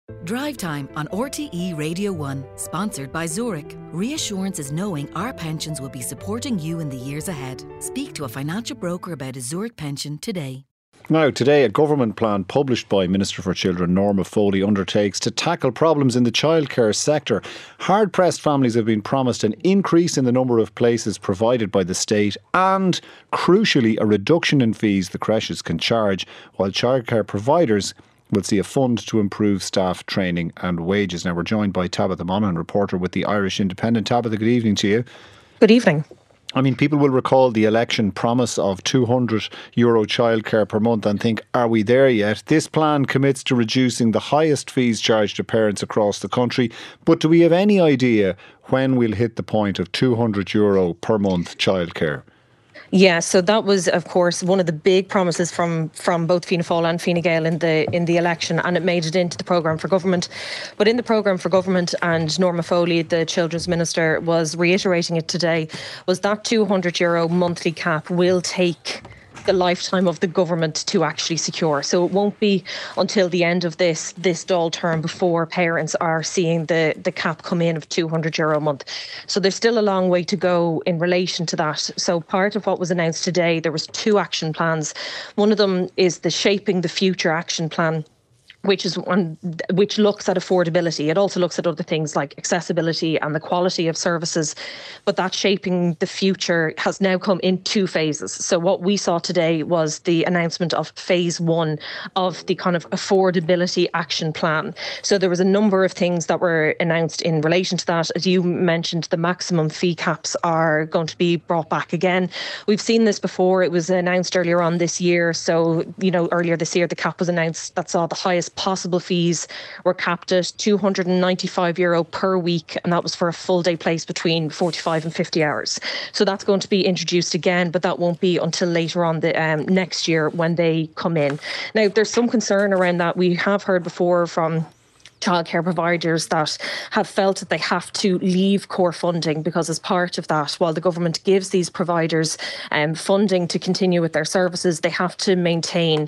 Drive Time on RTE Radio 1, sponsored by Zurich. Reassurance is knowing our pensions will be supporting you in the years ahead. Speak to a financial broker about a Zurich pension today. Now, today, a government plan published by Minister for Children Norma Foley undertakes to tackle problems in the childcare sector. Hard-pressed families have been promised an increase in the number of places provided by the state and, crucially, a reduction in fees the creches can charge, while childcare providers will see a fund to improve staff training and wages. Now, we're joined by Tabitha Monaghan, reporter with the Irish Independent. Tabitha, good evening to you. Good evening. I mean, people will recall the election promise of €200 childcare per month and think, are we there yet? This plan commits to reducing the highest fees charged to parents across the country. But do we have any idea when we'll hit the point of €200 per month childcare? Yeah, so that was, of course, one of the big promises from both Fianna Fáil and Fine Gael in the election, and it made it into the programme for government. But in the programme for government, and Norma Foley, the Children's Minister, was reiterating it today, was that €200 monthly cap will take the lifetime of the government to actually secure. So it won't be until the end of this Dáil term before parents are seeing the cap come in of €200 a month. So there's still a long way to go in relation to that. So part of what was announced today, there was 2 action plans. One of them is the Shaping the Future action plan, which looks at affordability. It also looks at other things like accessibility and the quality of services. But that Shaping the Future has now come in 2 phases. So what we saw today was the announcement of phase 1 of the kind of affordability action plan. So there was a number of things that were announced in relation to that. As you mentioned, the maximum fee caps are going to be brought back again. We've seen this before. It was announced earlier on this year. So, earlier this year, the cap was announced that saw the highest possible fees were capped at €295 per week, and that was for a full day place between 45 and 50 hours. So that's going to be introduced again, but that won't be until later on the next year when they come in. Now, there's some concern around that. We have heard before from childcare providers that have felt that they have to leave core funding because as part of that, while the government gives these providers funding to continue with their services, they have to maintain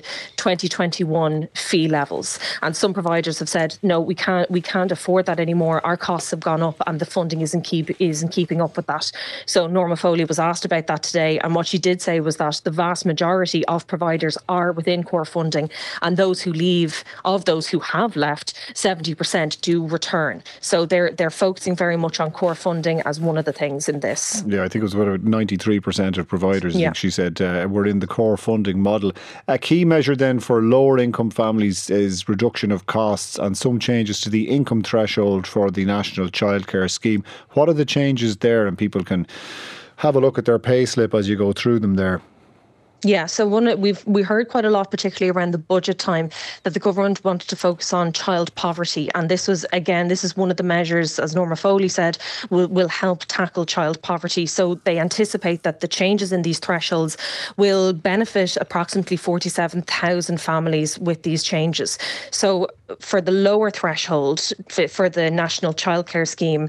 2021 fee levels. And some providers have said, no, we can't afford that anymore. Our costs have gone up and the funding isn't keeping up with that. So Norma Foley was asked about that today, and what she did say was that the vast majority of providers are within core funding, and those who leave, of those who have left, 70% do return. So they're focusing very much on core funding as one of the things in this. Yeah, I think it was about 93% of providers, I think she said, were in the core funding model. A key measure then for lower income families is reduction of costs and some changes to the income threshold for the National Childcare Scheme. What are the changes there? And people can have a look at their pay slip as you go through them there. Yeah, so we heard quite a lot, particularly around the budget time, that the government wanted to focus on child poverty. And this is one of the measures, as Norma Foley said, will help tackle child poverty. So they anticipate that the changes in these thresholds will benefit approximately 47,000 families with these changes. So for the lower threshold for the National Childcare Scheme,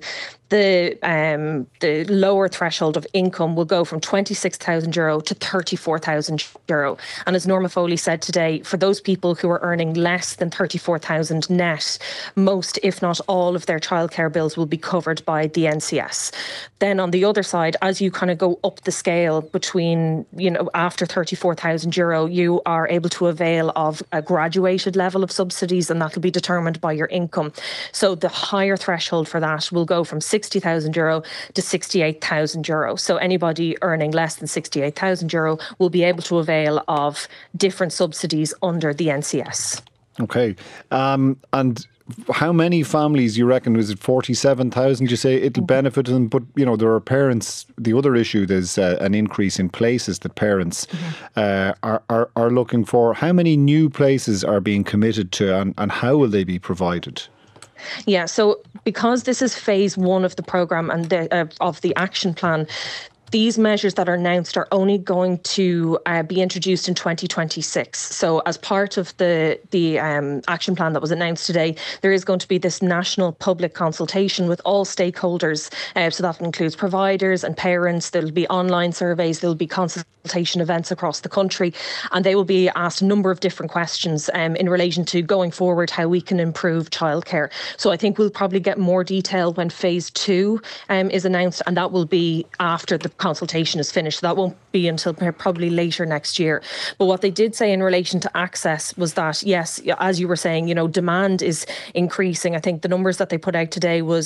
the lower threshold of income will go from €26,000 to €34,000. And as Norma Foley said today, for those people who are earning less than €34,000 net, most, if not all, of their childcare bills will be covered by the NCS. Then on the other side, as you kind of go up the scale between, after €34,000, you are able to avail of a graduated level of subsidies, and that will be determined by your income. So the higher threshold for that will go from €60,000 to €68,000. So anybody earning less than €68,000 will be able to avail of different subsidies under the NCS. Okay. And how many families, you reckon, was it 47,000, you say it'll benefit them? But, there are parents, the other issue, there's an increase in places that parents are looking for. How many new places are being committed to, and how will they be provided? Yeah, so because this is phase 1 of the programme and of the action plan, these measures that are announced are only going to be introduced in 2026. So as part of the action plan that was announced today, there is going to be this national public consultation with all stakeholders. So that includes providers and parents. There'll be online surveys. There'll be consultation events across the country, and they will be asked a number of different questions in relation to going forward how we can improve childcare. So I think we'll probably get more detail when phase 2 is announced, and that will be after the consultation is finished. So that won't be until probably later next year. But what they did say in relation to access was that, yes, as you were saying, demand is increasing. I think the numbers that they put out today was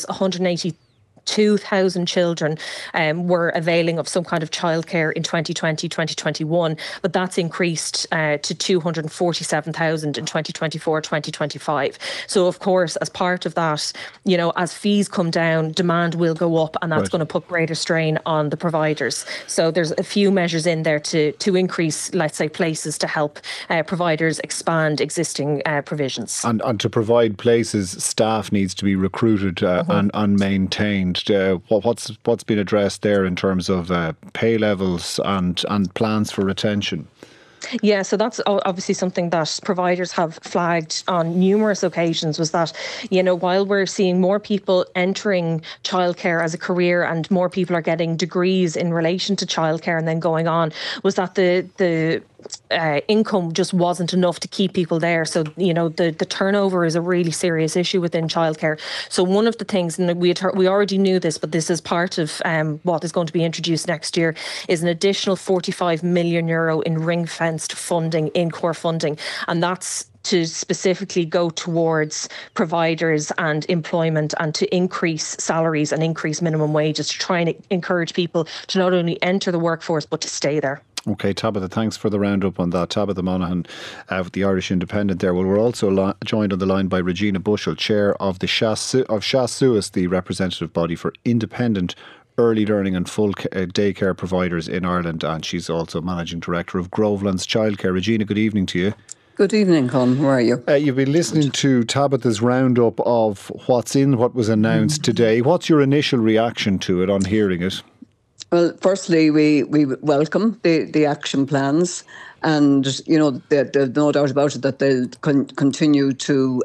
182,000 children were availing of some kind of childcare in 2020, 2021, but that's increased to 247,000 in 2024, 2025. So, of course, as part of that, as fees come down, demand will go up, and that's going to put greater strain on the providers. So there's a few measures in there to increase, let's say, places to help providers expand existing provisions. And to provide places, staff needs to be recruited and maintained. What's been addressed there in terms of pay levels and plans for retention? Yeah, so that's obviously something that providers have flagged on numerous occasions, was that, while we're seeing more people entering childcare as a career and more people are getting degrees in relation to childcare and then going on, was that the income just wasn't enough to keep people there. So, the turnover is a really serious issue within childcare. So one of the things, and we already knew this, but this is part of what is going to be introduced next year, is an additional €45 million in ring-fenced funding, in core funding. And that's to specifically go towards providers and employment, and to increase salaries and increase minimum wages, to try and encourage people to not only enter the workforce but to stay there. OK, Tabitha, thanks for the roundup on that. Tabitha Monaghan with the Irish Independent there. Well, we're also joined on the line by Regina Bushell, Chair of the Seas Suas, the representative body for independent early learning and full day care providers in Ireland, and she's also Managing Director of Grovelands Childcare. Regina, good evening to you. Good evening, Con. How are you? You've been listening to Tabitha's roundup of what was announced today. What's your initial reaction to it on hearing it? Well, firstly, we welcome the action plans, and there's no doubt about it that they'll continue to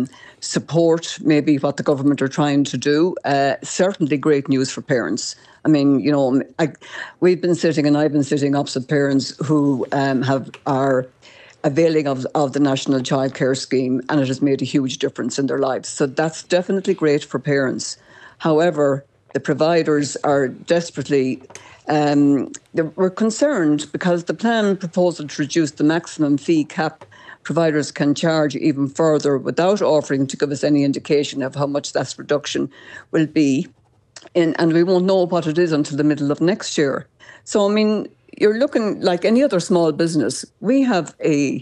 support maybe what the government are trying to do. Certainly great news for parents. I mean, I've been sitting opposite parents who are availing of the National Childcare Scheme, and it has made a huge difference in their lives. So that's definitely great for parents. However, the providers are desperately, we're concerned because the plan proposal to reduce the maximum fee cap providers can charge even further without offering to give us any indication of how much that reduction will be. And we won't know what it is until the middle of next year. So, I mean, you're looking like any other small business. We have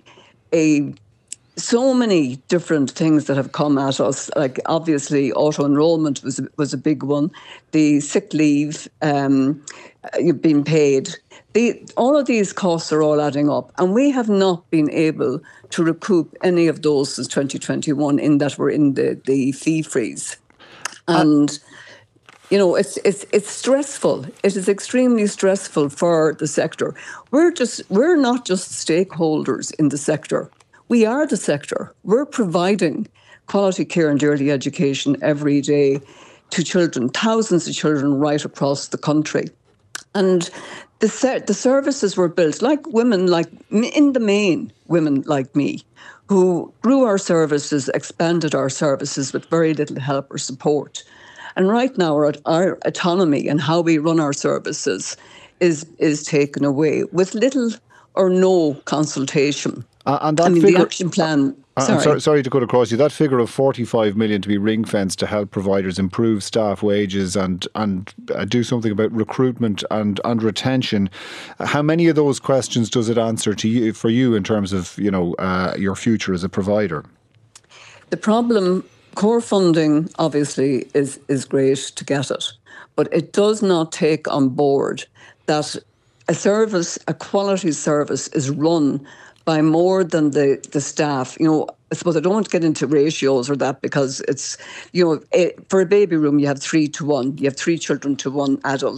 so many different things that have come at us. Like, obviously, auto-enrollment was a big one. The sick leave, you've been paid. All of these costs are all adding up. And we have not been able to recoup any of those since 2021, in that we're in the fee freeze. And it's stressful. It is extremely stressful for the sector. We're not just stakeholders in the sector. We are the sector. We're providing quality care and early education every day to children, thousands of children right across the country. And the services were built like women, in the main, women like me, who grew our services, expanded our services with very little help or support. And right now our autonomy and how we run our services is taken away with little or no consultation. And that figure, the action plan... Sorry to cut across you. That figure of 45 million to be ring-fenced to help providers improve staff wages and do something about recruitment and retention. How many of those questions does it answer for you in terms of your future as a provider? The problem, core funding obviously is great to get it, but it does not take on board that a quality service is run by more than the staff. I suppose I don't want to get into ratios or that, because it's, for a baby room, you have 3 to 1. You have 3 children to 1 adult.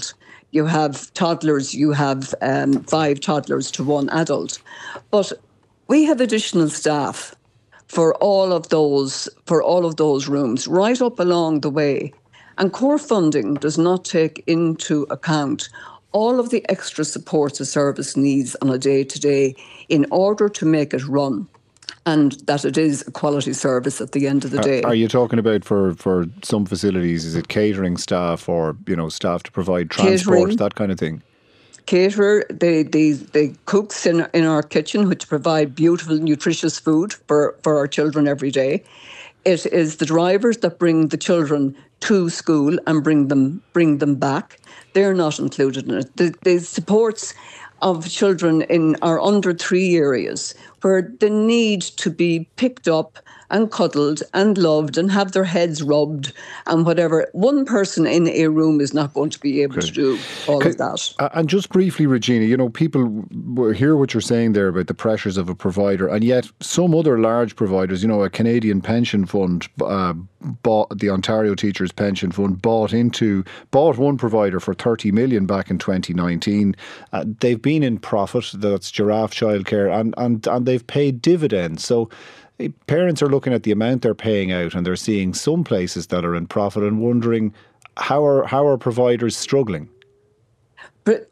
you have toddlers, you have 5 toddlers to 1 adult. But we have additional staff for all of those rooms right up along the way. And core funding does not take into account all of the extra supports a service needs on a day-to-day in order to make it run, and that it is a quality service at the end of the day. Are you talking about for some facilities, is it catering staff or, staff to provide transport, catering, that kind of thing? Caterer, the cooks in our kitchen, which provide beautiful, nutritious food for our children every day. It is the drivers that bring the children to school and bring them back. They're not included in it. The supports of children in our under 3 areas, where they need to be picked up and cuddled and loved and have their heads rubbed and whatever. One person in a room is not going to be able to do all of that. And just briefly, Regina, people hear what you're saying there about the pressures of a provider, and yet some other large providers, a Canadian pension fund, bought the Ontario Teachers Pension Fund, bought one provider for 30 million back in 2019. They've been in profit, that's Giraffe Childcare, and they've paid dividends. So parents are looking at the amount they're paying out, and they're seeing some places that are in profit and wondering how are providers struggling. But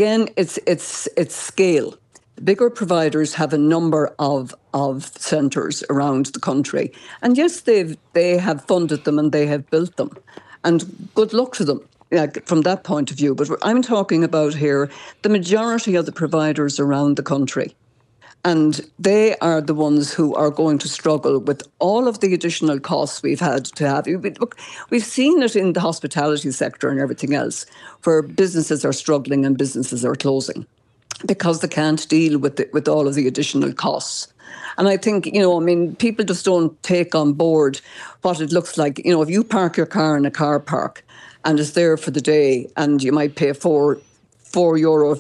it's scale. Bigger providers have a number of centres around the country, and yes, they have funded them and they have built them, and good luck to them. From that point of view. But I'm talking about here the majority of the providers around the country. And they are the ones who are going to struggle with all of the additional costs we've had to have. Look, we've seen it in the hospitality sector and everything else, where businesses are struggling and businesses are closing because they can't deal with all of the additional costs. And I think, people just don't take on board what it looks like. If you park your car in a car park and it's there for the day, and you might pay €4.50 or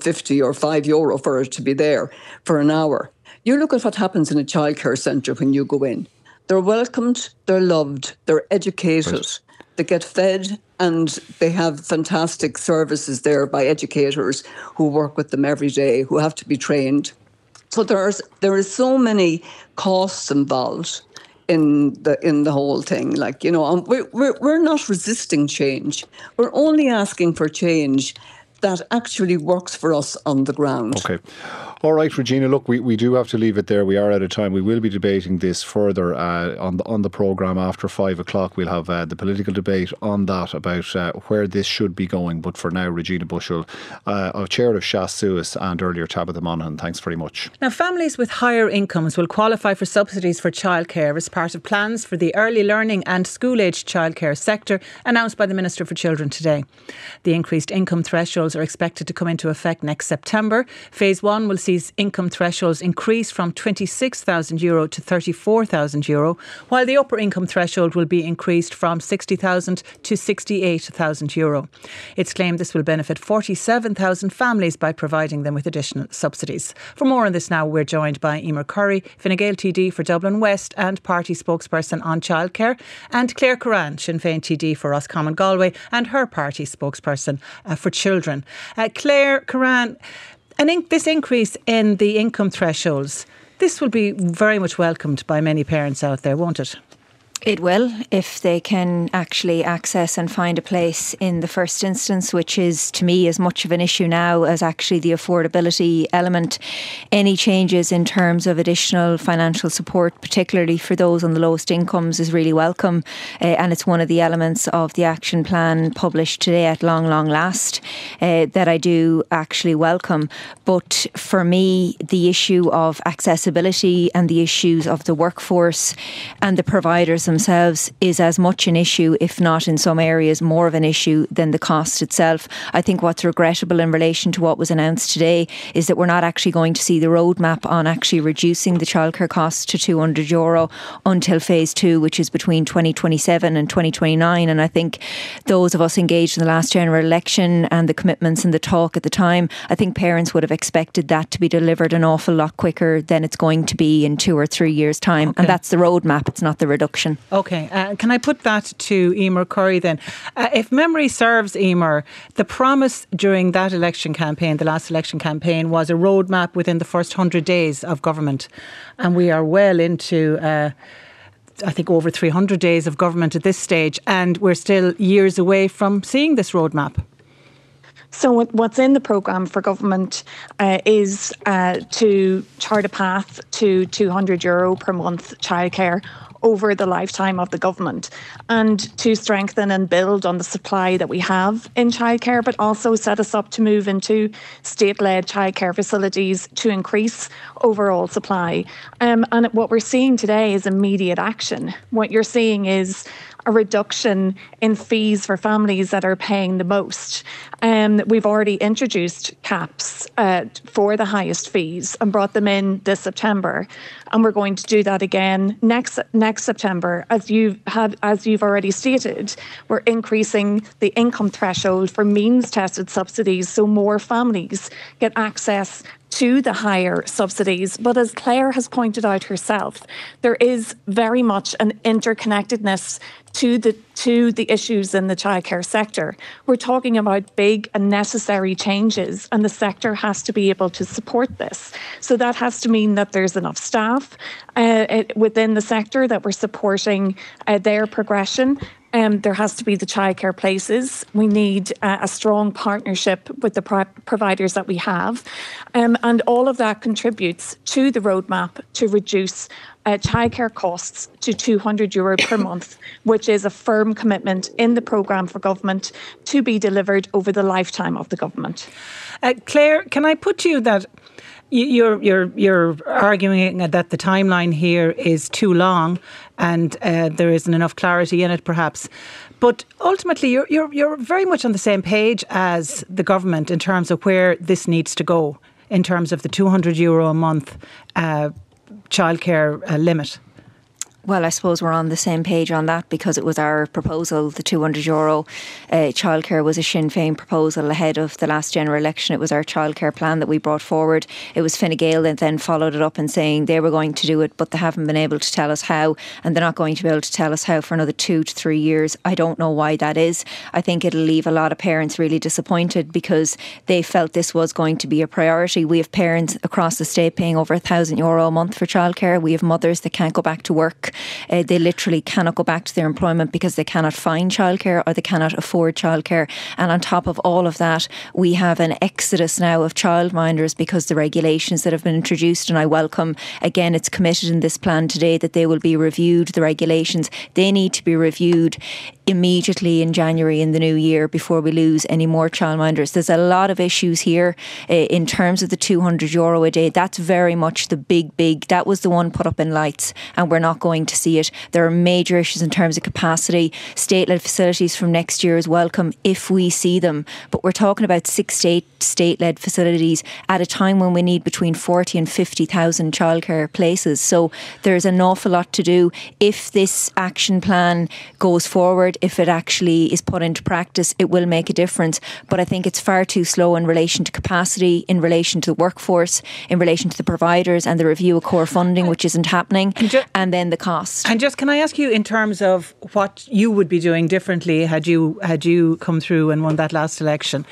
€5 for it to be there for an hour. You look at what happens in a childcare centre when you go in. They're welcomed, they're loved, they're educated, right. They get fed, and they have fantastic services there by educators who work with them every day, who have to be trained. So there is so many costs involved in the whole thing. And we're not resisting change. We're only asking for change that actually works for us on the ground. Okay. All right, Regina, look, we do have to leave it there. We are out of time. We will be debating this further on the programme after 5 o'clock. We'll have the political debate on that about where this should be going. But for now, Regina Bushell, Chair of Shas Suez, and earlier Tabitha Monaghan, thanks very much. Now, families with higher incomes will qualify for subsidies for childcare as part of plans for the early learning and school-aged childcare sector announced by the Minister for Children today. The increased income thresholds are expected to come into effect next September. Phase 1 will see income thresholds increase from €26,000 to €34,000, while the upper income threshold will be increased from €60,000 to €68,000. It's claimed this will benefit 47,000 families by providing them with additional subsidies. For more on this now, we're joined by Emer Curry, Fine Gael TD for Dublin West and party spokesperson on childcare, and Claire Curran, Sinn Féin TD for Roscommon Galway and her party spokesperson for children. Claire Curran, this increase in the income thresholds, this will be very much welcomed by many parents out there, won't it? It will, if they can actually access and find a place in the first instance, which is, to me, as much of an issue now as actually the affordability element. Any changes in terms of additional financial support, particularly for those on the lowest incomes, is really welcome. And it's one of the elements of the action plan published today at long last that I do actually welcome. But for me, the issue of accessibility and the issues of the workforce and the providers themselves is as much an issue, if not in some areas more of an issue, than the cost itself. I think what's regrettable in relation to what was announced today is that we're not actually going to see the roadmap on actually reducing the childcare costs to €200 until phase 2, which is between 2027 and 2029. And I think those of us engaged in the last general election and the commitments and the talk at the time, I think parents would have expected that to be delivered an awful lot quicker than it's going to be in 2 or 3 years' time. Okay. And that's the roadmap, it's not the reduction. Okay. Can I put that to Emer Curry then? If memory serves, Emer, the promise during that election campaign, the last election campaign, was a roadmap within the first 100 days of government. And we are well into, I think, over 300 days of government at this stage. And we're still years away from seeing this roadmap. So what's in the programme for government is to chart a path to €200 per month childcare over the lifetime of the government, and to strengthen and build on the supply that we have in childcare, but also set us up to move into state-led childcare facilities to increase overall supply. And what we're seeing today is immediate action. What you're seeing is a reduction in fees for families that are paying the most. We've already introduced caps for the highest fees and brought them in this September, and we're going to do that again next September. As you've already stated, we're increasing the income threshold for means-tested subsidies, so more families get access to the higher subsidies. But as Claire has pointed out herself, there is very much an interconnectedness to the issues in the childcare sector. We're talking about big and necessary changes, and the sector has to be able to support this. So that has to mean that there's enough staff within the sector, that we're supporting their progression. There has to be the childcare places. We need a strong partnership with the providers that we have. And all of that contributes to the roadmap to reduce childcare costs to €200 per month, which is a firm commitment in the programme for government to be delivered over the lifetime of the government. Claire, can I put to you that you're arguing that the timeline here is too long and there isn't enough clarity in it, perhaps. But ultimately, you're very much on the same page as the government in terms of where this needs to go, in terms of the €200 a month childcare limit. Well, I suppose we're on the same page on that because it was our proposal. The €200 childcare was a Sinn Féin proposal ahead of the last general election. It was our childcare plan that we brought forward. It was Fine Gael that then followed it up and saying they were going to do it, but they haven't been able to tell us how, and they're not going to be able to tell us how for another 2 to 3 years. I don't know why that is. I think it'll leave a lot of parents really disappointed because they felt this was going to be a priority. We have parents across the state paying over €1,000 a month for childcare. We have mothers that can't go back to work. They literally cannot go back to their employment because they cannot find childcare or they cannot afford childcare. And on top of all of that, we have an exodus now of childminders because the regulations that have been introduced, and I welcome, again, it's committed in this plan today that they will be reviewed, the regulations. They need to be reviewed immediately in January in the new year before we lose any more childminders. There's a lot of issues here in terms of the €200 a day. That's very much the big, that was the one put up in lights, and we're not going to see it. There are major issues in terms of capacity. State-led facilities from next year is welcome if we see them. But we're talking about 6 to 8 state-led facilities at a time when we need between 40 and 50,000 childcare places. So there's an awful lot to do. If this action plan goes forward, if it actually is put into practice, it will make a difference. But I think it's far too slow in relation to capacity, in relation to the workforce, in relation to the providers and the review of core funding, which isn't happening, and then the cost. And just can I ask you in terms of what you would be doing differently had you come through and won that last election?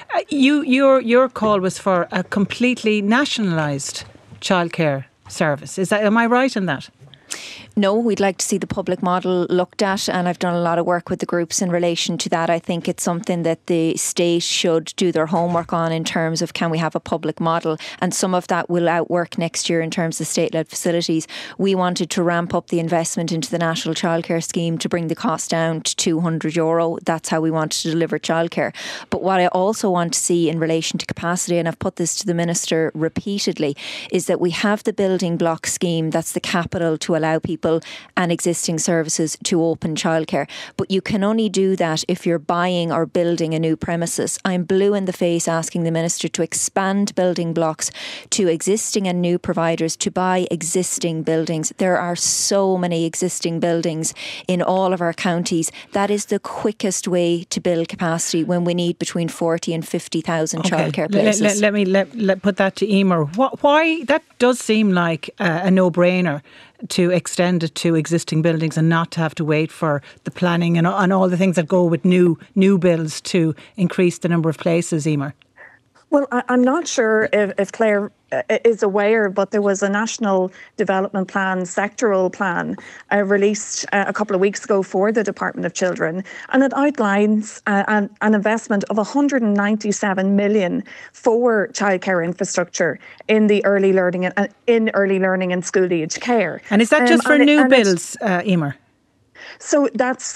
Your call was for a completely nationalised childcare service. Am I right in that? No, we'd like to see the public model looked at, and I've done a lot of work with the groups in relation to that. I think it's something that the state should do their homework on in terms of can we have a public model, and some of that will outwork next year in terms of state-led facilities. We wanted to ramp up the investment into the National Childcare Scheme to bring the cost down to €200. That's how we wanted to deliver childcare. But what I also want to see in relation to capacity, and I've put this to the Minister repeatedly, is that we have the building block scheme, that's the capital to allow people and existing services to open childcare. But you can only do that if you're buying or building a new premises. I'm blue in the face asking the Minister to expand building blocks to existing and new providers to buy existing buildings. There are so many existing buildings in all of our counties. That is the quickest way to build capacity when we need between 40 and 50,000 childcare places. Let me put that to Emer. Why that does seem like a no-brainer. to extend it to existing buildings and not to have to wait for the planning and all the things that go with new builds to increase the number of places, Emer? Well, I'm not sure if Claire is aware, but there was a national development plan, sectoral plan, released a couple of weeks ago for the Department of Children, and it outlines an investment of 197 million for childcare infrastructure in the early learning and school age care. And is that just for new builds, Emer? So that's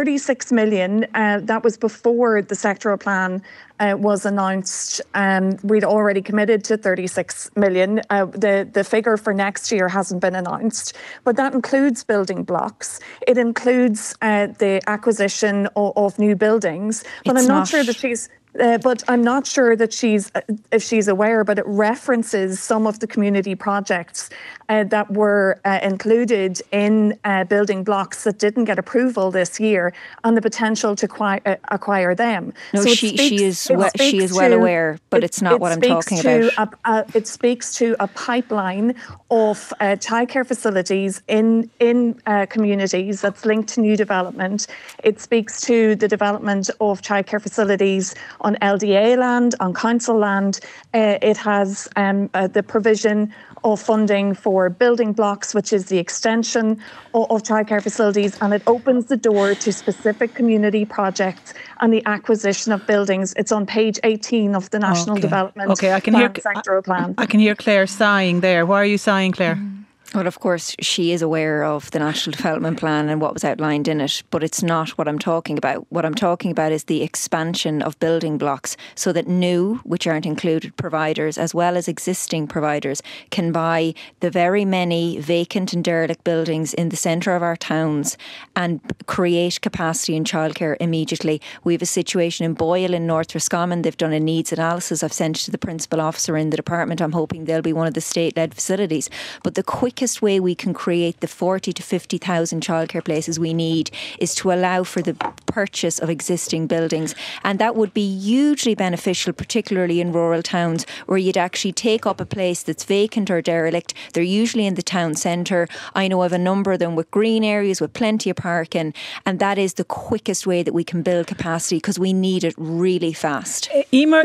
36 million. That was before the sectoral plan was announced. We'd already committed to 36 million. The figure for next year hasn't been announced, but that includes building blocks. It includes the acquisition of new buildings. But I'm not sure that she's... but I'm not sure that if she's aware, but it references some of the community projects that were included in building blocks that didn't get approval this year, and the potential to acquire them. No, so she is well aware, but it's not what I'm talking about. It speaks to a pipeline of childcare facilities in communities that's linked to new development. It speaks to the development of childcare facilities on LDA land, on council land. It has the provision of funding for building blocks, which is the extension of childcare facilities, and it opens the door to specific community projects and the acquisition of buildings. It's on page 18 of the National Development Sectoral Plan. I can hear Claire sighing there. Why are you sighing, Claire? Well, of course, she is aware of the National Development Plan and what was outlined in it, but it's not what I'm talking about. What I'm talking about is the expansion of building blocks so that new, which aren't included, providers, as well as existing providers, can buy the very many vacant and derelict buildings in the centre of our towns and create capacity in childcare immediately. We have a situation in Boyle in North Roscommon. They've done a needs analysis I've sent to the principal officer in the department. I'm hoping they'll be one of the state-led facilities. But the quickest way we can create the 40 to 50,000 childcare places we need is to allow for the purchase of existing buildings, and that would be hugely beneficial, particularly in rural towns where you'd actually take up a place that's vacant or derelict. They're usually in the town centre. I know of a number of them with green areas with plenty of parking, and that is the quickest way that we can build capacity because we need it really fast. Emer,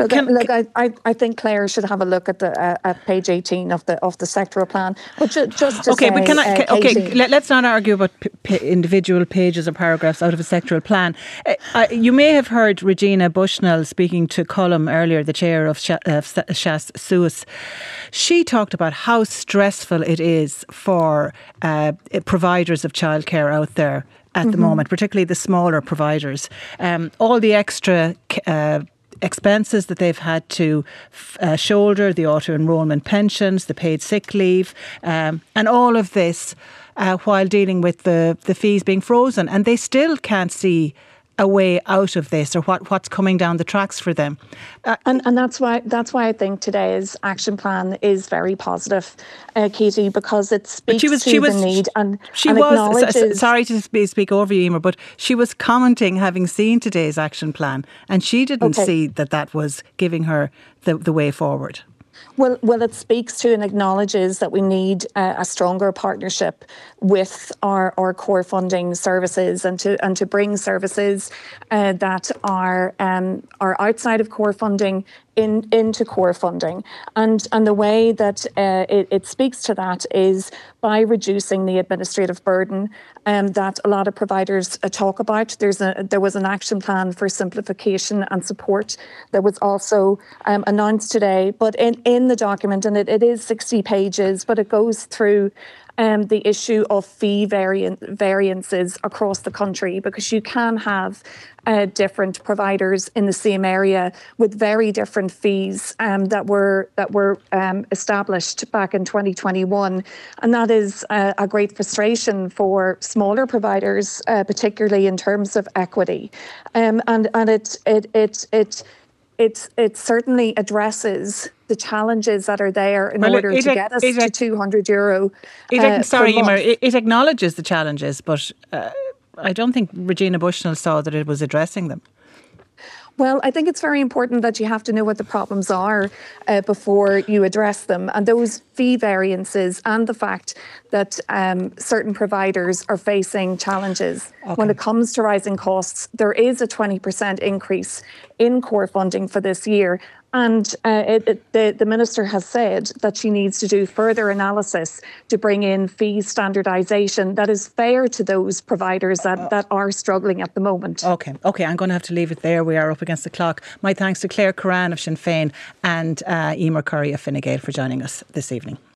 I think Claire should have a look at page 18 of the sectoral plan, but just let's not argue about individual pages or paragraphs out of a sectoral plan. You may have heard Regina Bushnell speaking to Colm earlier, the chair of Shas Suez. She talked about how stressful it is for providers of childcare out there at the moment, particularly the smaller providers. All the extra expenses that they've had to shoulder, the auto-enrolment pensions, the paid sick leave, and all of this while dealing with the fees being frozen. And they still can't see a way out of this or what's coming down the tracks for them. And that's why I think today's action plan is very positive, Katie, because it speaks to the need and acknowledges... Sorry to speak over you, Emer, but she was commenting having seen today's action plan, and she didn't see that was giving her the way forward. Well, it speaks to and acknowledges that we need a stronger partnership with our core funding services and to bring services that are outside of core funding into core funding. And the way that it speaks to that is by reducing the administrative burden that a lot of providers talk about. There was an action plan for simplification and support that was also announced today, but in the document, and it is 60 pages, but it goes through the issue of fee variances across the country, because you can have different providers in the same area with very different fees that were established back in 2021, and that is a great frustration for smaller providers, particularly in terms of equity, and it certainly addresses the challenges that are there in order to get us to €200 It acknowledges the challenges, but I don't think Regina Bushnell saw that it was addressing them. Well, I think it's very important that you have to know what the problems are before you address them. And those fee variances and the fact that certain providers are facing challenges. Okay. When it comes to rising costs, there is a 20% increase in core funding for this year. And the Minister has said that she needs to do further analysis to bring in fee standardisation that is fair to those providers that are struggling at the moment. OK, I'm going to have to leave it there. We are up against the clock. My thanks to Claire Curran of Sinn Féin and Emer Curry of Fine Gael for joining us this evening.